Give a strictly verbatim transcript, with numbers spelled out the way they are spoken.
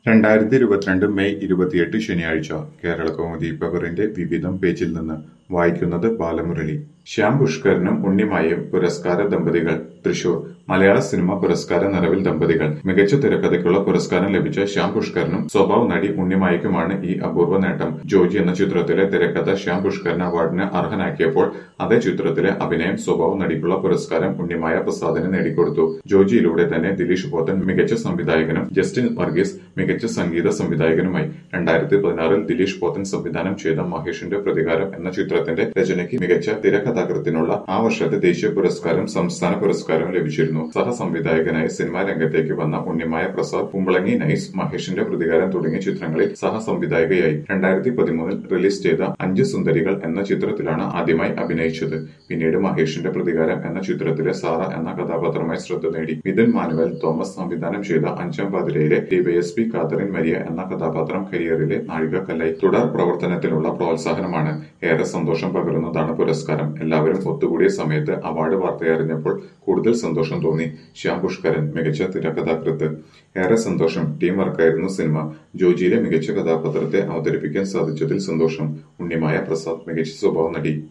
രണ്ടായിരത്തി ഇരുപത്തിരണ്ട് മെയ് ഇരുപത്തിയെട്ട് ശനിയാഴ്ച കേരളകൗമുദി പേപ്പറിന്റെ വിവിധം പേജിൽ നിന്ന് വായിക്കുന്നത് ബാലമുരളി. ശ്യാം പുഷ്കരനും ഉണ്ണിമായയും പുരസ്കാര ദമ്പതികൾ തൃശൂർ. മലയാള സിനിമ പുരസ്കാര നിറവിൽ ദമ്പതികൾ. മികച്ച തിരക്കഥയ്ക്കുള്ള പുരസ്കാരം ലഭിച്ച ശ്യാം പുഷ്കരനും സ്വഭാവ നടി ഉണ്ണിമായയ്ക്കുമാണ് ഈ അപൂർവ നേട്ടം. ജോജി എന്ന ചിത്രത്തിലെ തിരക്കഥ ശ്യാം പുഷ്കരൻ അവാർഡിന് അർഹനാക്കിയപ്പോൾ അതേ ചിത്രത്തിലെ അഭിനയം സ്വഭാവ നടിക്കുള്ള പുരസ്കാരം ഉണ്ണിമായ പ്രസാദിന് നേടിക്കൊടുത്തു. ജോജിയിലൂടെ തന്നെ ദിലീഷ് പോത്തൻ മികച്ച സംവിധായകനും ജസ്റ്റിൻ വർഗീസ് മികച്ച സംഗീത സംവിധായകനുമായി. രണ്ടായിരത്തി പതിനാറിൽ ദിലീഷ് പോത്തൻ സംവിധാനം ചെയ്ത മഹേഷിന്റെ പ്രതികാരം എന്ന ചിത്രത്തിന്റെ രചനയ്ക്ക് മികച്ച തിരക്കഥാകൃത്തിനുള്ള ആ വർഷത്തെ ദേശീയ പുരസ്കാരം സംസ്ഥാന പുരസ്കാരവും ലഭിച്ചിരുന്നു. സഹസംവിധായകനായി സിനിമാ രംഗത്തേക്ക് വന്ന ഉണ്ണിമായ പ്രസാദ് കുമ്പളങ്ങി നൈസ്, മഹേഷിന്റെ പ്രതികാരം തുടങ്ങിയ ചിത്രങ്ങളിൽ സഹസംവിധായകയായി. രണ്ടായിരത്തി പതിമൂന്നിൽ റിലീസ് ചെയ്ത അഞ്ച് സുന്ദരികൾ എന്ന ചിത്രത്തിലാണ് ആദ്യമായി അഭിനയിച്ചത്. പിന്നീട് മഹേഷിന്റെ പ്രതികാരം എന്ന ചിത്രത്തിലെ സാറ എന്ന കഥാപാത്രമായി ശ്രദ്ധ നേടി. മിഥുൻ മാനുവൽ തോമസ് സംവിധാനം ചെയ്ത അഞ്ചാം പാതിരയിലെ ഡിവൈഎസ്പി കാതറിൻ മരിയ എന്ന കഥാപാത്രം കരിയറിലെ നാഴികക്കല്ലായി. തുടർ പ്രവർത്തനത്തിനുള്ള പ്രോത്സാഹനമാണ്. ഏറെ സന്തോഷം പകരുന്നതാണ് പുരസ്കാരം. എല്ലാവരും ഒത്തുകൂടിയ സമയത്ത് അവാർഡ് വാർത്തയറിഞ്ഞപ്പോൾ കൂടുതൽ സന്തോഷം തോന്നി. ശ്യാം പുഷ്കരൻ മികച്ച തിരക്കഥാകൃത്ത്. ഏറെ സന്തോഷം. Team വർക്കായിരുന്നു cinema. ജോജിയിലെ മികച്ച കഥാപാത്രത്തെ അവതരിപ്പിക്കാൻ സാധിച്ചതിൽ സന്തോഷം. ഉണ്ണിമായ പ്രസാദ് മികച്ച സ്വഭാവ നടി.